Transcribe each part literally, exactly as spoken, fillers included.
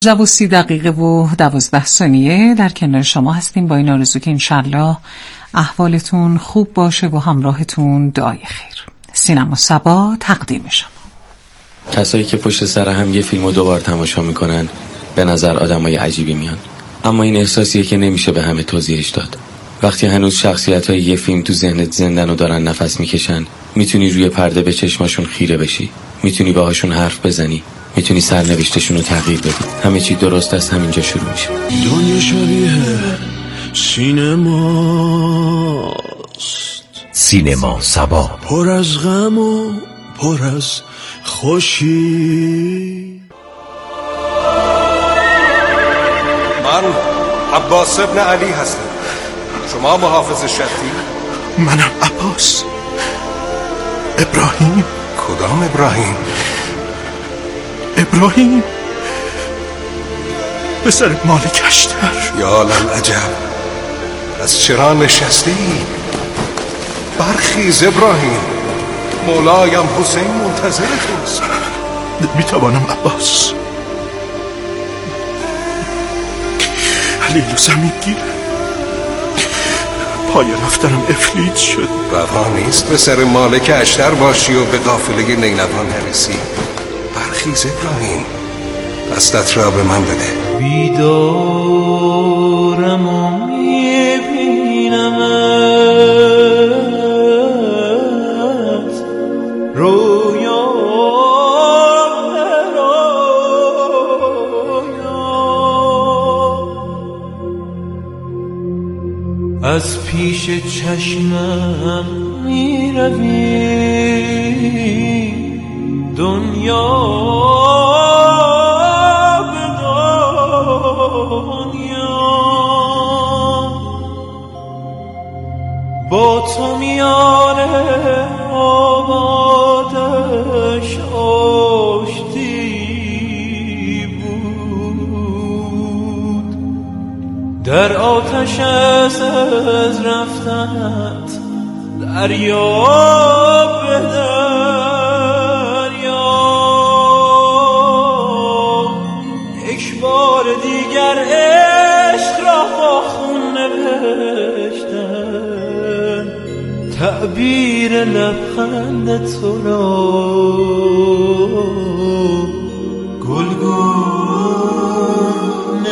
و سی دقیقه و دوازده ثانیه در کنار شما هستیم با این آرزو که انشالله احوالتون خوب باشه و همراهتون دعای خیر. سینما سبا تقدیم شما. کسایی که پشت سر هم یه فیلمو دوبار تماشا میکنن به نظر آدمای عجیبی میان، اما این احساسیه که نمیشه به همه توضیحش داد. وقتی هنوز شخصیت‌های یه فیلم تو ذهنت زندن و دارن نفس میکشن، میتونی روی پرده به چشماشون خیره بشی، میتونی باهاشون حرف بزنی، میتونی سرنوشتشون رو تغییر بدی. همه چی درست از همینجا شروع میشه. دنیا شبیه سینماست، سینما سبا، پر از غم و پر از خوشی. من عباس ابن علی هستم. شما محافظ شرطی؟ منم عباس. ابراهیم. کدام ابراهیم؟ ابراهیم پسر مالک اشتر. یا للعجب، از چرا نشستی؟ برخیز ابراهیم، مولایم حسین منتظر توست. نمیتوانم عباس، علیل زمین گیره، پای رفتنم افلید شد. روا نیست پسر مالک اشتر باشی و به قافله نینوان نرسی. برخیز ابراهیم، دستت را به من بده. بیدارم و میبینمت، رویا از پیش چشمم میروی، دنیا به دنیا با تو میانه آبادش آشتی بود. در آتش از رفتنت دریا به دریا، یک بار دیگر عشق را با خون نوشتن، تعبیر لبخند تو را گلگون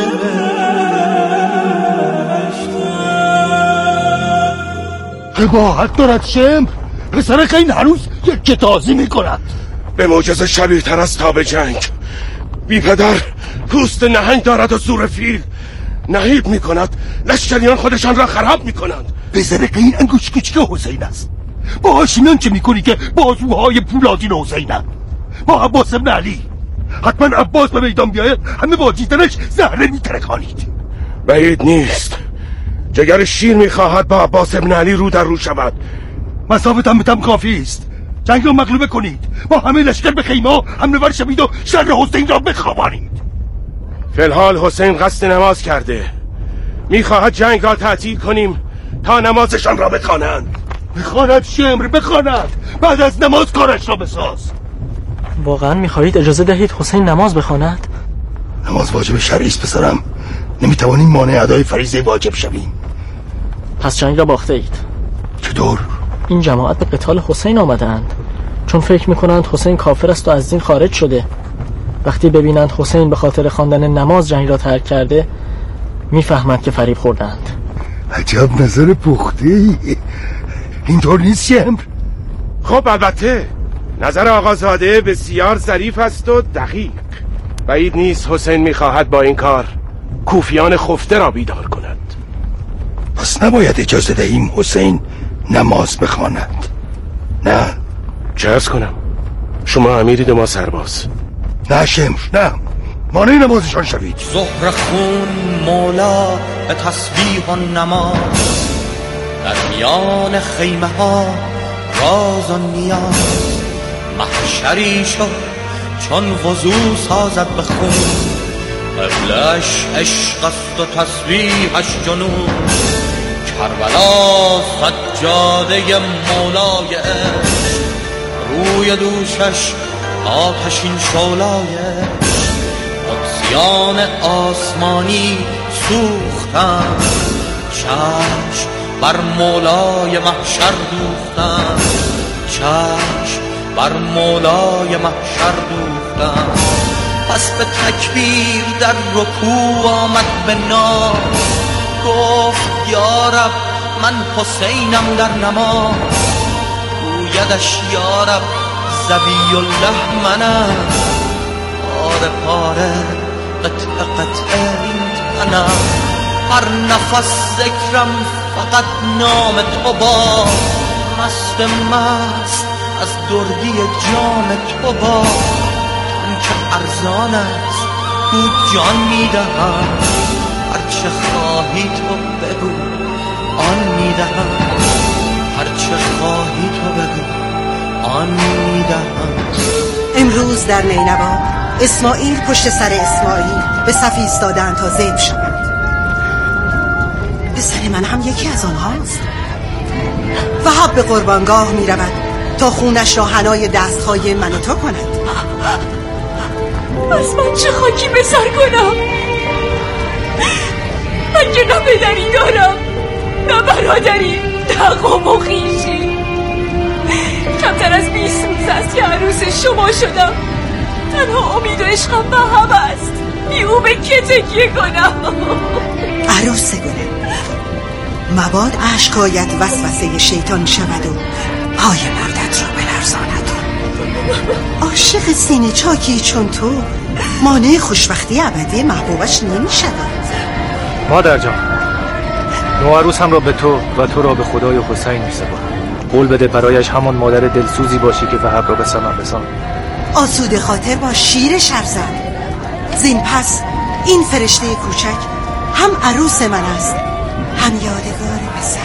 نوشتن. قباحت دارد شمر، پسر که این هنوز یک کتازی میکند. به معجزه شبیه تر از تاب جنگ. بی پدر پوست نهنگ دارد و زور فیل، نهیب میکند، لشکریان خودشان را خراب میکنند. پسر که این انگوش کوچیک حسین است. با هاشمیان چه میکنی که بازوهای پولادین حسینند؟ با عباس ابن علی حتما عباس به میدان بیاید همه با دیدنش زهره میترکانید. بعید نیست، جگر شیر میخواهد با عباس ابن علی رو در رو شود. مسافتم بتم کافی است. جنگ را مغلوبه کنید، با همه لشکر به خیمه حمله ور شوید و شر حسین را بخوابانید. فی الحال حسین قصد نماز کرده، میخواهد جنگ را تعطیل کنیم تا نمازشان را بخوانند. بخواند شمر، بخواند. بعد از نماز کارش را بساز. واقعا میخواهید اجازه دهید حسین نماز بخواند؟ نماز واجب شرعی است پسرم، نمیتوانیم مانع ادای فریضه واجب شویم. پس جنگ را باخته اید. چطور؟ این جماعت به قتال حسین آمدند چون فکر میکنند حسین کافر است و از دین خارج شده. وقتی ببینند حسین به خاطر خواندن نماز جنگ را ترک کرده، میفهمند که فریب خوردند. عجب نظر پخته. اینطور نیست شمر؟ خب البته نظر آقازاده بسیار ظریف است و دقیق. بعید نیست حسین میخواهد با این کار کوفیان خفته را بیدار کند. پس نباید اجازه دهیم حسین نماز بخواند. نه چه ارز کنم؟ شما امیرید و ما سرباز. نه شمر، نه، مانع نمازشان شوید. زهر خون مولا به تسبیح و نماز، در میان خیمه ها راز و نیاز. محشری شد چون وضو سازد به خون، قبلش عشق است و تسبیحش جنون. کربلا سجاده مولای عشق، روی دوشش آتشین شعلای عشق. قدسی کیان آسمانی سوختند، چشم بر مولای محشر دوختند، چشم بر مولای محشر دوختند. پس به تکبیر در رکوع آمد به نام، گفت یا رب من حسینم در نماز. گویدش یا رب ذبی الله منم، پاره پاره قطعه قطعه این تنم. هر نفس ذکرم فقط نام تو با، مست مست از دردی جام تو با. که ارزان است بود جان میدهم، هرچه خواهی تو بگو آن میدهم، هرچه خواهی تو بگو آن میدهم. امروز در نینوا اسماعیل پشت سر اسماعیل به صف ایستادند تا ذبح شوند. پسر من هم یکی از آنهاست. وهاب به قربانگاه می رود تا خونش را حنای دستهای من و تو کند. از من چه خاکی به سر کنم؟ من که نه پدری دارم نه برادری، نه قوم و خویشی. کمتر از بیست روز است که عروس شما شدم. تنها امید و عشقم به هم است. بی او به که تکیه کنم؟ عروس گله، مباد اشکایت وسوسه شیطان شود و پای مردت را بلرزاند. عاشق سینه چاکی چون تو مانع خوشبختی ابدی محبوبش نمی شود. مادر جان، نوعروس هم را به تو و تو را به خدای حسین می سپارم. قول بده برایش همان مادر دلسوزی باشی که وهب را به ثمر رساند. آسوده خاطر با شیر شرزن. زین پس این فرشته کوچک هم عروس من است هم یادگار پسر.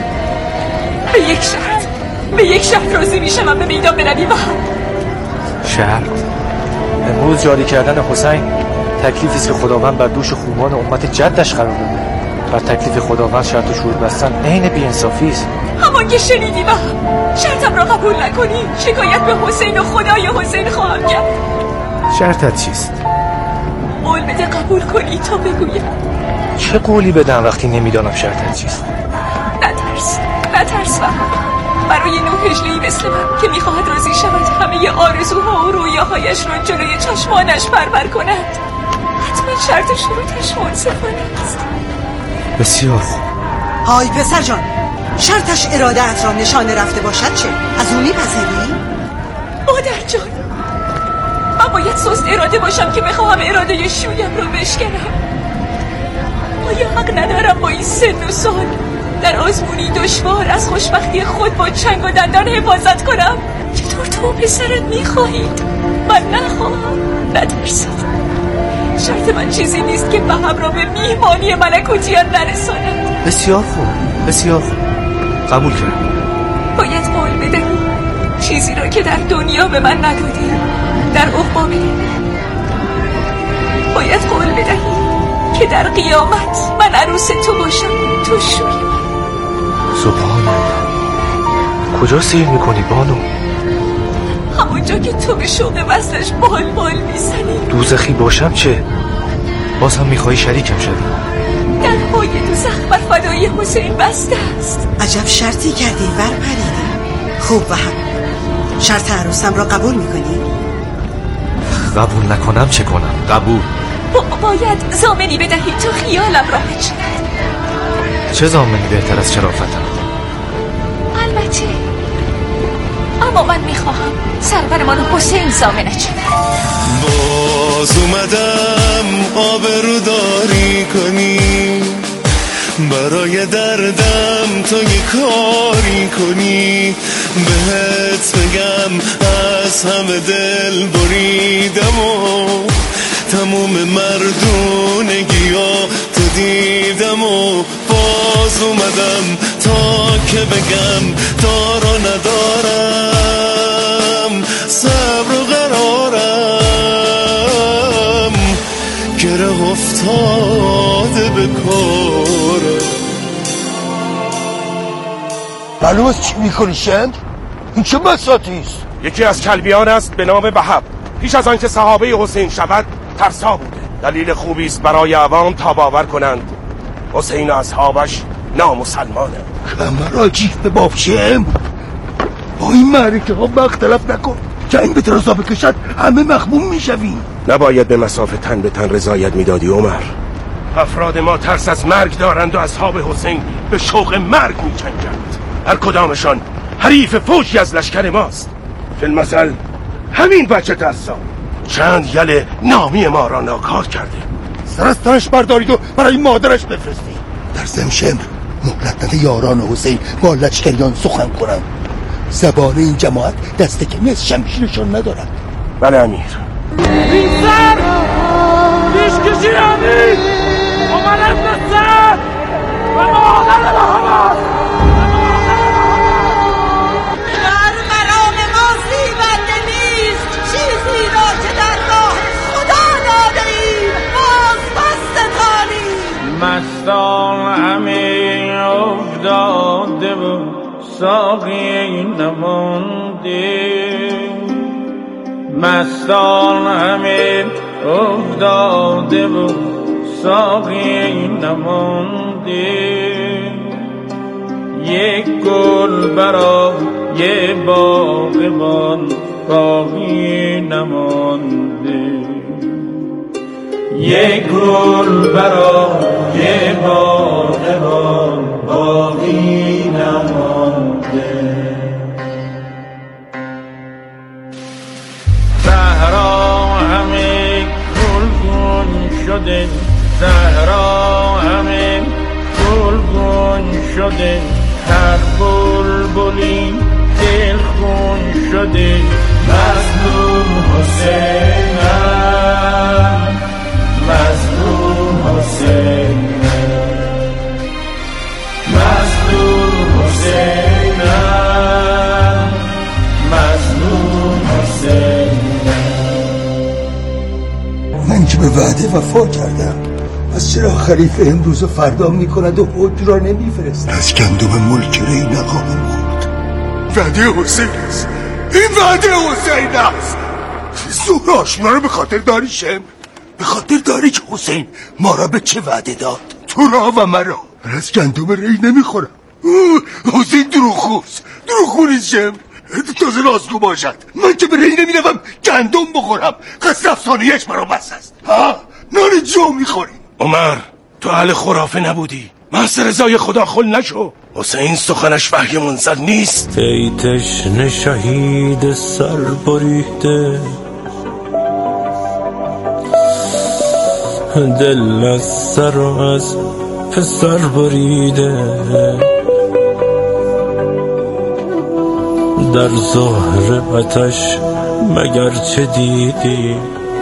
به یک شرط به یک شرط راضی میشم من به میدان بروی وهب. شرط؟ امروز جاری کردن حسین تکلیفی است که خداوند بر دوش خوبان امت جدش قرار داده. بر تکلیف خداوند شرط و شروط بستن عین بی‌انصافی است. همان که شنیدی وهب، شرطم را قبول نکنی شکایت به حسین و خدای حسین خواهم کرد. شرطت چیست؟ قول بده قبول کنی تا بگویم. چه قولی بدم وقتی نمیدانم شرطت چیست؟ نترس نترس وهب. برای نو هجله‌ای مثل من که میخواهد راضی شود همه آرزوها و رویاهایش را جلوی چشمانش پرور کند، حتما شرط و شروطش منصفانه است. بسیار خوب. های پسر جان، شرطش اراده‌ات را نشانه رفته باشد چه؟ از اون میپذیری؟ مادر جان، من باید سست اراده باشم که بخواهم اراده شویم را بشکنم. آیا حق ندارم با این سن و سال در آزمونی دشوار از خوشبختی خود با چنگ و دندان حفاظت کنم؟ چطور تو پسرت میخواهید؟ من نخواهم. نترسید. شرط من چیزی نیست که وهب را به میهمانی ملکوتیان نرساند. بسیار خوب بسیار خوب، قبول کردم. باید قول بدهی چیزی را که در دنیا به من ندادی در عقبا بدهی. باید قول بدهی که در قیامت من عروس تو باشم، تو شوی من. سبحان الله. کجا سیر میکنی بانو؟ همونجا که تو به شوق وصلش بال بال میزنی. دوزخی باشم چه؟ باز هم میخوایی شریکم شدی؟ در پای دوزخ بر فدای حسین بسته است. عجب شرطی کردی ور پریدی. خوب وهب، شرط عروسم را قبول میکنی؟ قبول نکنم چه کنم؟ قبول. با باید ضامنی بدهی تو خیالم راحت شد. چه ضامنی بهتر از شرافتم؟ البته، اما من میخواهم سرورمان حسین ضامنت شد. باز اومدم آبروداری کنی، برای دردم تو یه کاری کنی، بهت بگم از همه دل بریدم و تموم مردونگی‌ها تو دیدم و باز اومدم تا که بگم دارا ندارم، صبر و قرارم گره افتاده به کارم. معلوم است چی میکنی شمر؟ این چه بساطی است؟ یکی از کلبیان است به نام وهب. پیش از آنکه صحابه حسین شود ترسا بوده. دلیل خوبی است برای عوام تا باور کنند حسین و اصحابش نامسلمانند. کمر عجیب به بابشم، با این معرکه ها مختلف نکن، جنگ به ترازا بکشد همه مخموم میشویم. نباید به مسافه تن به تن رضایت میدادی عمر. افراد ما ترس از مرگ دارند و اصحاب حسین به شوق مرگ میجنگند. هر کدامشان حریف فوجی از لشکر ماست. فی المثل همین بچه ترسا چند یل نامی ما را ناکار کرده. سر از تنش بردارید و برای مادرش بفرستید. در زمشمر مهلت نده یاران حسین با لشکریان سخن کنند. زبان این جماعت دست کمی از شمشیرشان ندارد. بله امیر. این سر پیش کشی امیر عمر ابن سر و مادر محمد در مرام ما زیبنده نیست چیزی را که در راه خدا داده ایم باز پس ستانیم. مستان همین افتاده و ساقی نمانده، مستان همین افتاده و ساقی نمانده، یک گل برای باغبان باقی نمانده، یک گل برای باغبان باقی نمانده. زهرا همه گلگون شده، زهرا همه گلگون شده، هر بلبلی دلخون شده. مظلوم حسینم، مظلوم حسینم، مظلوم حسینم، مظلوم حسینم. من که به وعده وفا کردم، از چرا خلیفه امروز و فردا میکند و حج را نمیفرست؟ از گندم ملک ری نخواهم خورد. وعده حسین است، این وعده حسین است. زور آشنا رو به خاطر داری شم، به خاطر داری که حسین ما را به چه وعده داد؟ تو را و مرا. من از گندم ری نمیخورم. حسین دروغگوست، دروغگو شم، تازه رازگو باشد. من که به ری نمیروم گندم بخورم. قصد افسانه‌اش مرا بس است. ها نان جو میخوریم. عمر تو اهل خرافه نبودی، محض رضای خدا خل نشو. حسین سخنش وحی منزل نیست. ای تشنه شهید سر بریده، دل از سر و از پسر بریده، در ظهر آتش مگر چه دیدی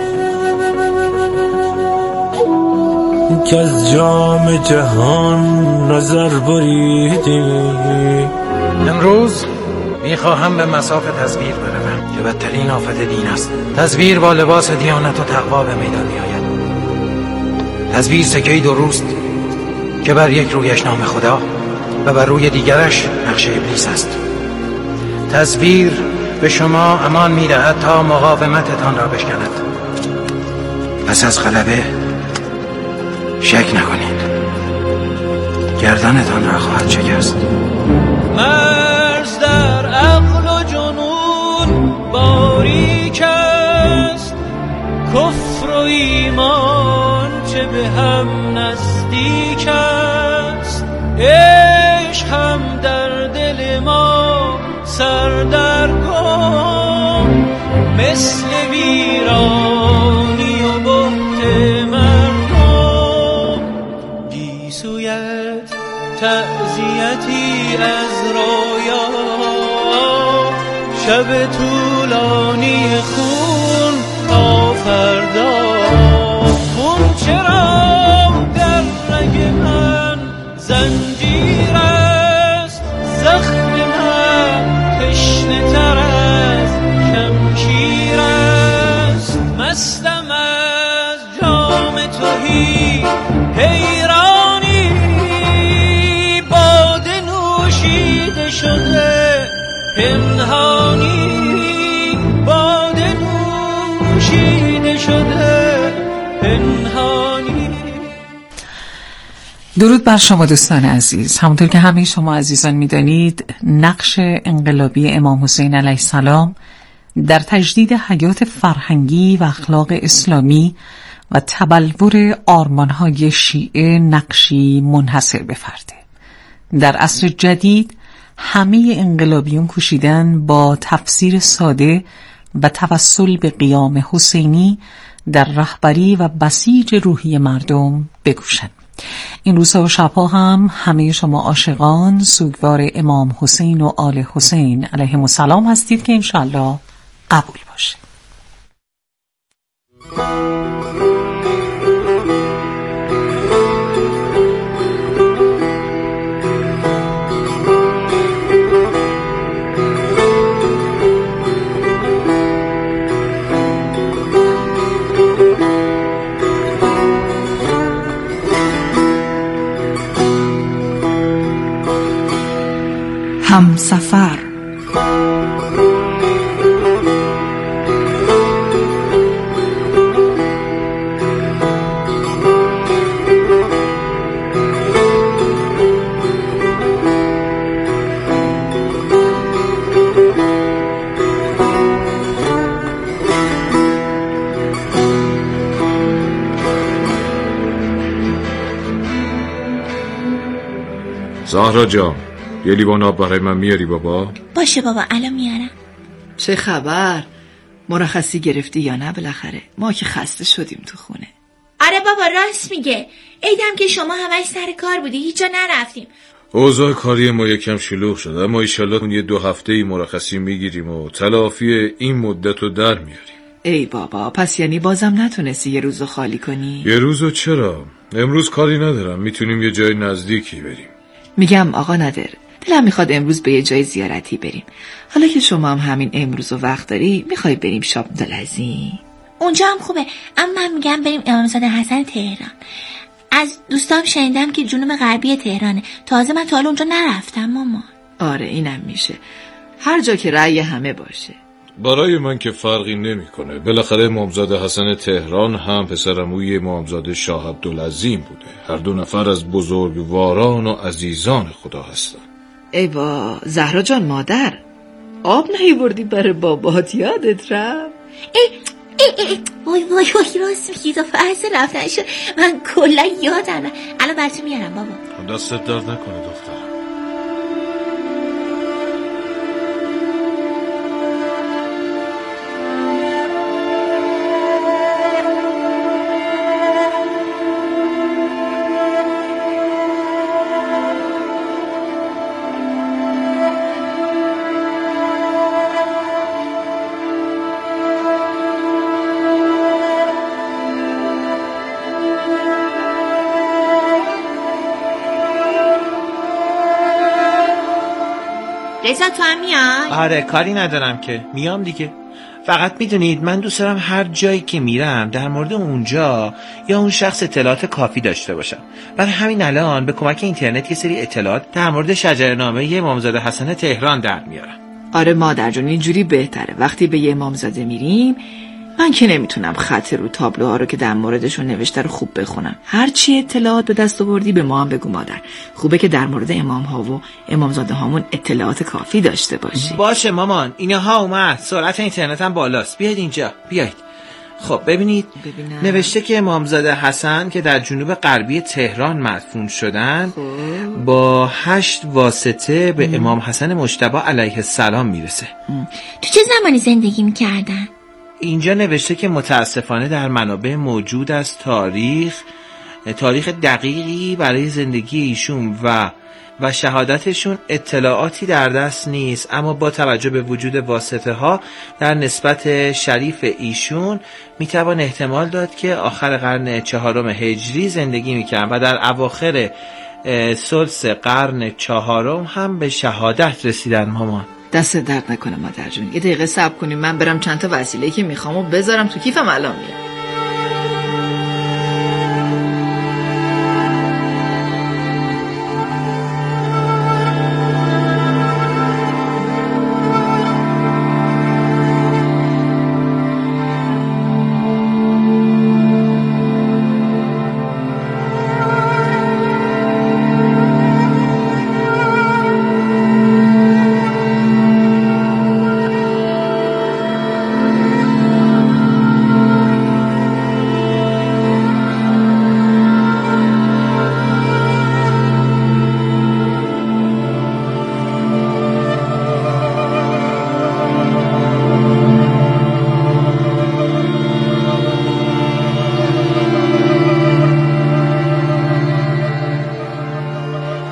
که از جام جهان نظر بریدی؟ امروز میخواهم به مصاف تزویر بروم که بدترین آفت دین است. تزویر با لباس دیانت و تقوا به میدان میآید. تزویر سکه‌ای دو روست که بر یک رویش نام خدا و بر روی دیگرش نقش ابلیس است. تزویر به شما امان میدهد تا مقاومتتان را بشکند. پس از غلبه شک نکنید، گردنتان را خواهد شکست. مرز در عقل و جنون باریک است، کفر و ایمان چه به هم نزدیک است. عشق هم در دل ما سردرگم، مثل ویرانی و بهت مردم. گیسویت تعزیتی از رویا، شب طولانی خون تا فردا. خون چرا در رگ من زنجیر است، زخم من تشنه تر از شمشیر است. مستم از جام تهی حیرانی، باده نوشیده شده پنهانی، باده نوشیده شده پنهانی. درود بر شما دوستان عزیز. همونطور که همه شما عزیزان میدانید، نقش انقلابی امام حسین علیه السلام در تجدید حیات فرهنگی و اخلاق اسلامی و تبلور آرمانهای شیعه نقشی منحصر به فرده. در عصر جدید همه انقلابیون کوشیدن با تفسیر ساده و توسل به قیام حسینی در رهبری و بسیج روحی مردم بکوشند. این روزها و شبها هم همه شما عاشقان سوگوار امام حسین و آل حسین علیهم السلام هستید که انشالله قبول باشه. همسفر. زهرا جان، یه لیوان آب برای من میاری بابا؟ باشه بابا، الان میارم. چه خبر؟ مرخصی گرفتی یا نه بالاخره؟ ما که خسته شدیم تو خونه. آره بابا راست میگه. عیدم که شما همش سر کار بودی، هیچ جا نرفتیم. اوضاع کاری ما یکم شلوغ شد، اما ایشالله اون یه دو هفته ای مرخصی میگیریم و تلافی این مدت رو در میاریم. ای بابا، پس یعنی بازم نتونستی یه روزو خالی کنی؟ یه روزو چرا؟ امروز کاری ندارم، میتونیم یه جای نزدیکی بریم. میگم آقا نادر، دلم میخواد امروز به یه جای زیارتی بریم. حالا که شما هم همین امروز و وقت داری، میخوای بریم شاب دلزی؟ اونجا هم خوبه، اما من میگم بریم امامزاده حسن تهران. از دوستام شنیدم که جنوب غربی تهرانه. تازه من تا حالا اونجا نرفتم مامان. آره اینم میشه، هر جا که رأی همه باشه. برای من که فرقی نمیکنه. بالاخره امامزاده حسن تهران هم پسرعموی امامزاده شاه عبدالعظیم بوده. هر دو نفر از بزرگواران و عزیزان خدا هستن. ای با زهرا جان مادر، آب نیوردی برای بابات؟ یادت رفت؟ ای ای ای وای وای وای راست میگی، تو فرض رفتن شد، من کلا یادم. الان براتون میارم بابا. دستت درد نکنه دخترم. رضا تو هم میای؟ آره کاری ندارم که، میام دیگه. فقط میدونید من دوست دارم هر جایی که میرم در مورد اونجا یا اون شخص اطلاعات کافی داشته باشم. برای همین الان به کمک اینترنت یه سری اطلاعات در مورد شجره‌نامه امامزاده حسن تهران در میارم. آره مادر جون، اینجوری بهتره. وقتی به یه امامزاده میریم، من که نمیتونم خط رو تابلوها رو که در موردشون نوشته رو خوب بخونم. هر چی اطلاعات به دست آوردی به ما هم بگو مادر. خوبه که در مورد امام ها و امامزاده هامون اطلاعات کافی داشته باشی. باشه مامان، اینها اومد. سرعت اینترنت هم بالاست. بیاید اینجا، بیاید. خب ببینید، ببینم. نوشته که امامزاده حسن که در جنوب غربی تهران مدفون شدن خوب. با هشت واسطه به ام. امام حسن مجتبی علیه السلام میرسه. ام. تو چه زمانی زندگی میکردن؟ اینجا نوشته که متاسفانه در منابع موجود از تاریخ تاریخ دقیقی برای زندگی ایشون و و شهادتشون اطلاعاتی در دست نیست، اما با توجه به وجود واسطه ها در نسبت شریف ایشون میتوان احتمال داد که آخر قرن چهارم هجری زندگی میکردن و در اواخر ثلث قرن چهارم هم به شهادت رسیدن. مامان دست درد نکنه مادر جون، یه دقیقه صبر کنیم، من برم چند تا وسیله‌ای که میخوام و بذارم تو کیفم، الان میام.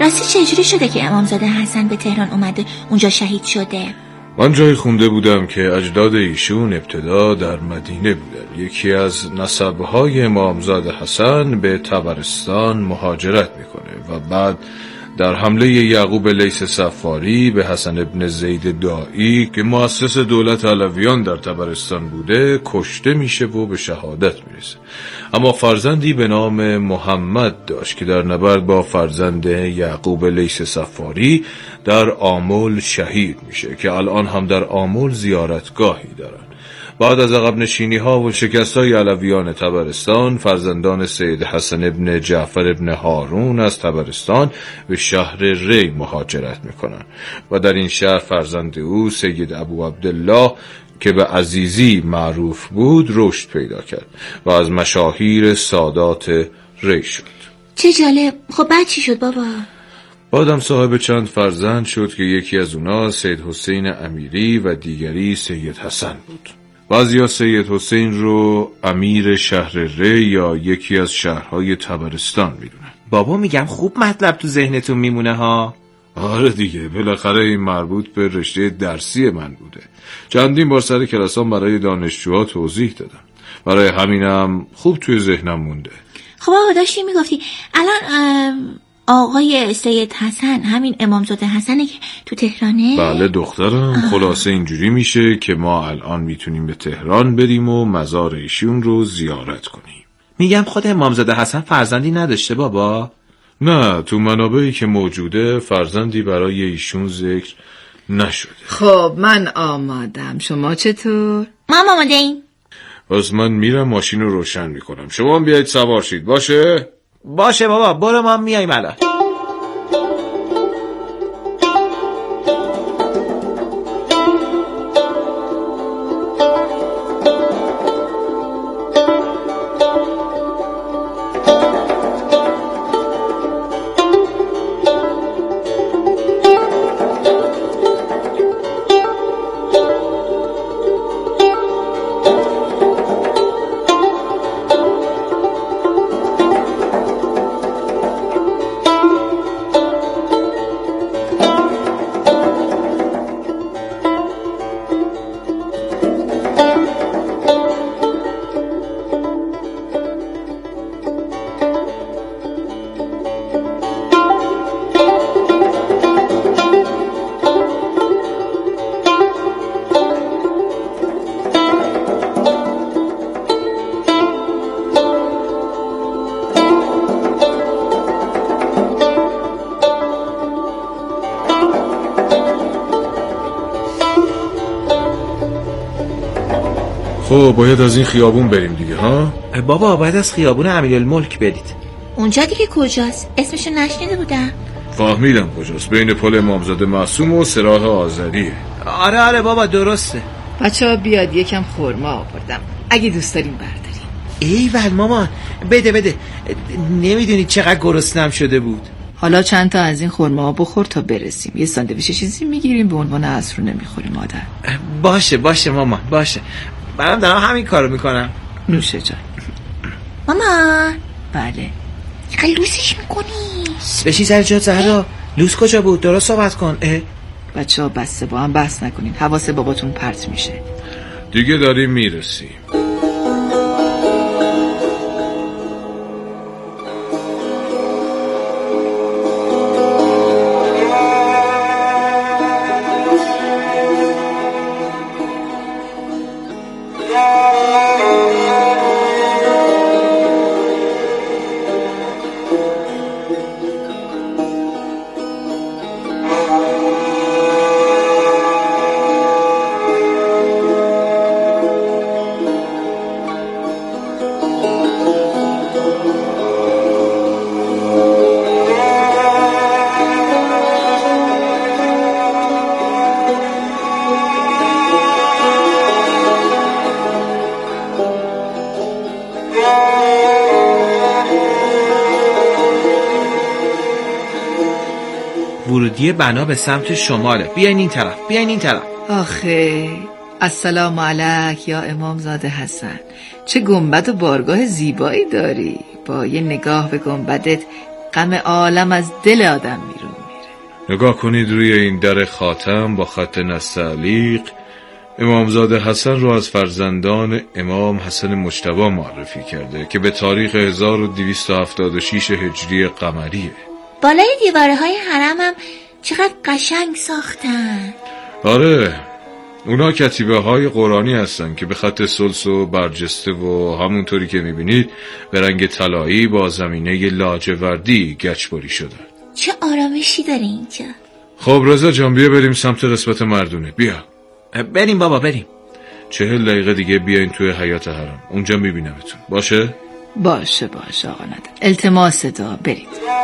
راستی چجوری شده که امامزاده حسن به تهران اومده اونجا شهید شده؟ من جایی خونده بودم که اجداد ایشون ابتدا در مدینه بودن. یکی از نسب‌های امامزاده حسن به طبرستان مهاجرت میکنه و بعد در حمله یعقوب لیث صفاری به حسن ابن زید دائی که مؤسس دولت علویان در طبرستان بوده کشته میشه و به شهادت میرسه. اما فرزندی به نام محمد داشت که در نبرد با فرزند یعقوب لیث صفاری در آمل شهید میشه که الان هم در آمل زیارتگاهی دارن. بعد از عقب نشینی ها و شکست های علویان طبرستان، فرزندان سید حسن ابن جعفر ابن هارون از طبرستان به شهر ری مهاجرت میکنن و در این شهر فرزند او سید ابو عبدالله که به عزیزی معروف بود رشد پیدا کرد و از مشاهیر سادات ری شد. چه جالب. خب بعد چی شد بابا؟ بعدم صاحب چند فرزند شد که یکی از اونا سید حسین امیری و دیگری سید حسن بود. بعضیا سید حسین رو امیر شهر ری یا یکی از شهرهای طبرستان میدونن. بابا میگم خوب مطلب تو ذهنتون میمونه ها. آره دیگه، بالاخره این مربوط به رشته درسی من بوده. چندین بار سر کلاسام برای دانشجوها توضیح دادم. برای همینم خوب توی ذهنم مونده. خب آقا داشتی میگفتی الان آقای سید حسن همین امامزاده حسنه که تو تهرانه؟ بله دخترم. خلاصه اینجوری میشه که ما الان میتونیم به تهران بریم و مزار ایشون رو زیارت کنیم. میگم خود امامزاده حسن فرزندی نداشته بابا؟ نه، تو منابعی که موجوده فرزندی برای ایشون ذکر نشده. خب من آمادم، شما چطور؟ ما آماده ایم. پس من میرم ماشین رو روشن میکنم، شما هم بیایید سوار شید. باشه؟ باشه بابا، برو ما میاییم الان. خب باید از این خیابون بریم دیگه ها؟ بابا باید از خیابون امیرالملک برید. اونجا دیگه کجاست؟ اسمشو نشنیده بودم. فهمیدم کجاست، بین پل امامزاده معصوم و سراح آذریه. آره آره بابا درسته. بچه ها بیاد یکم خورما آوردم، اگه دوست داریم برداریم. ایول مامان بده بده، نمیدونی چقدر گرسنم شده بود. حالا چند تا از این خورما بخور تا برسیم، یه ساندویچ چیزی میگیریم به عنوان عصر نمیخوریم مادر. باشه باشه مامان باشه، منم دارم همین کارو میکنم. نوشه جان. مامان. بله. چقدر لوسش میکنی؟ بشی سر جات زهرا. لوس کجا بود؟ درست صحبت کن. بچه ها بسته با هم بحث نکنین، حواس باباتون پرت میشه. دیگه داریم میرسیم. ورودی بنا به سمت شماله. بیاین این طرف، بیاین این طرف. آخه السلام علیک یا امامزاده حسن، چه گنبد و بارگاه زیبایی داری. با یه نگاه به گنبدت غم عالم از دل آدم بیرون میره. نگاه کنید روی این در خاتم با خط نستعلیق امامزاده حسن رو از فرزندان امام حسن مجتبی معرفی کرده که به تاریخ هزار و دویست و هفتاد و شش هجری قمریه. بالای دیواره های حرم هم چقدر قشنگ ساختن. آره، اونا کتیبه های قرآنی هستن که به خط سلس و برجسته و همونطوری که میبینید به رنگ طلایی با زمینه لاجوردی گچبری شدن. چه آرامشی داره اینجا. خب رضا جان بیا بریم سمت قسمت مردونه. بیا بریم بابا بریم. چهل دقیقه دیگه بیاین توی حیات حرم، اونجا میبینمتون. باشه؟ باشه باشه آقا ندم. التماس دا برید.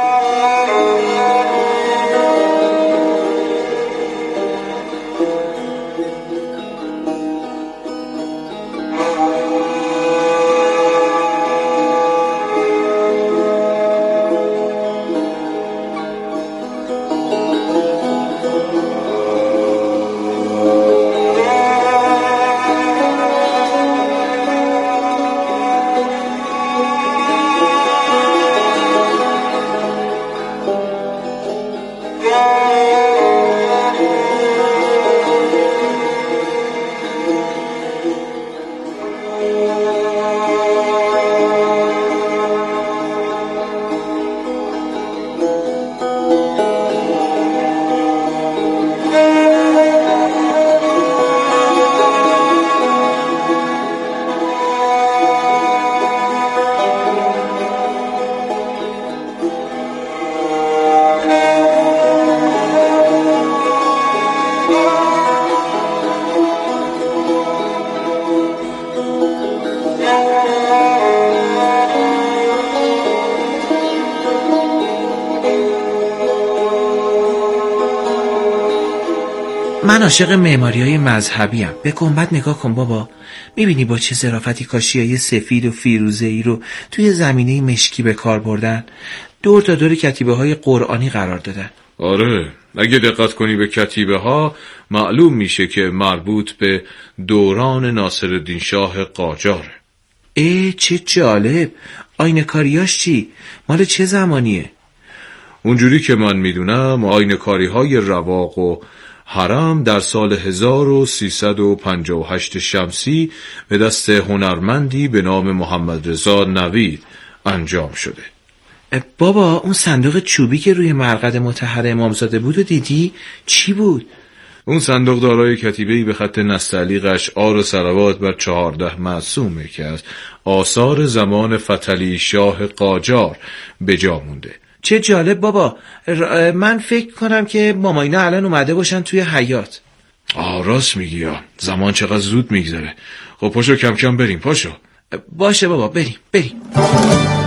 من عاشق معماری‌های مذهبی‌ام. به گنبد نگاه کن بابا. می‌بینی با چه ظرافتی کاشی‌های سفید و فیروزه‌ای رو توی زمینه مشکی به کار بردن. دور تا دور کتیبه‌های قرآنی قرار دادن. آره، اگه دقت کنی به کتیبه ها معلوم میشه که مربوط به دوران ناصرالدین شاه قاجاره. ای چه جالب. آینه‌کاریاش چی؟ مال چه زمانیه؟ اونجوری که من میدونم آینه‌کاری های رواق و حرم در سال هزار و سیصد و پنجاه و هشت شمسی به دست هنرمندی به نام محمد رضا نوید انجام شده. بابا اون صندوق چوبی که روی مرقد مطهر امامزاده بود و دیدی چی بود؟ اون صندوق دارای کتیبه‌ای به خط نستعلیق اشعار و صلوات بر چهارده معصومه که از آثار زمان فتحعلی شاه قاجار به جا مونده. چه جالب بابا. من فکر کنم که ماماینا الان اومده باشن توی حیات. آه راست میگی یا زمان چقدر زود میگذره. خب پاشو کم کم بریم. پاشو. باشه بابا بریم بریم.